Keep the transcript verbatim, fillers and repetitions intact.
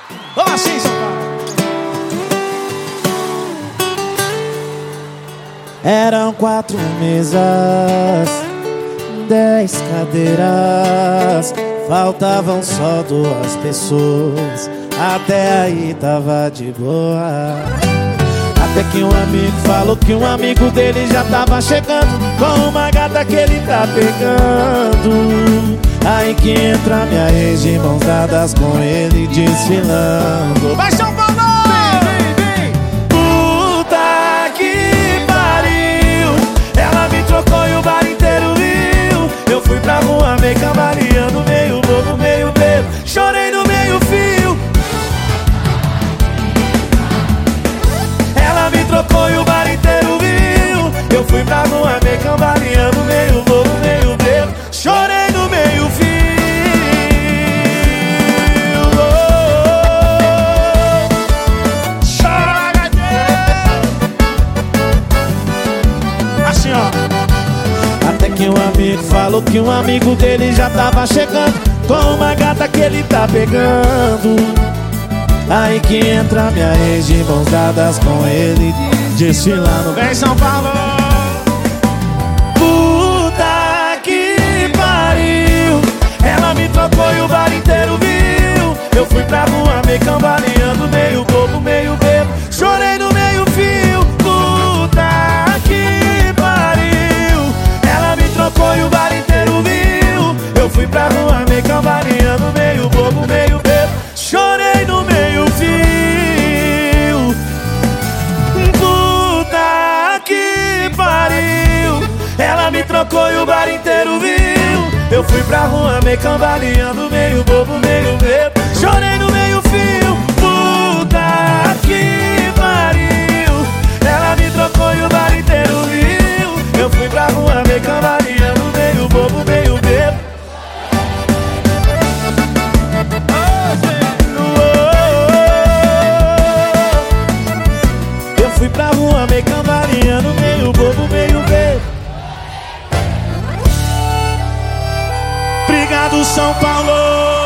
Vamos assim, São Paulo. Eram quatro mesas, dez cadeiras, faltavam só duas pessoas. Até aí tava de boa. Até que um amigo falou que um amigo dele já tava chegando com uma gata que ele tá pegando. Aí que entra minha ex de mãos dadas com ele desfilando. Vai, São Paulo! Vem, vem, vem! Puta que pariu, ela me trocou e o bar inteiro viu. Eu fui pra rua meio cambaleando, meio bobo, meio bebo, chorei no meio fio. Ela me trocou e o bar inteiro viu. Eu fui pra rua meio cambaleando, meio bobo, meio bebo, chorei no meio fio. Oh, Chora, assim, ó. até que um amigo falou que um amigo dele já tava chegando com uma gata que ele tá pegando. Aí que entra minha ex de mãos dadas com ele desfilando. Vem, São Paulo! Puta que pariu, ela me trocou e o bar inteiro viu. Eu fui pra rua meio cambaleando, meio bobo, meio bebo, chorei no meio fio. Puta que pariu, ela me trocou e o bar inteiro viu. Eu fui pra rua meio cambaleando, meio bobo, meio bebo, chorei no meio fio. Puta que pariu, ela me trocou e o bar inteiro viu. Eu fui pra rua meio cambaleando, meio bobo, meio bebo, chorei no meio fio. Puta que pariu, ela me trocou e o bar inteiro viu. Eu fui pra rua meio cambaleando, meio bobo, meio bebo. Eu fui pra rua meio cambaleando, meio bobo, meio bebo. Obrigado, São Paulo!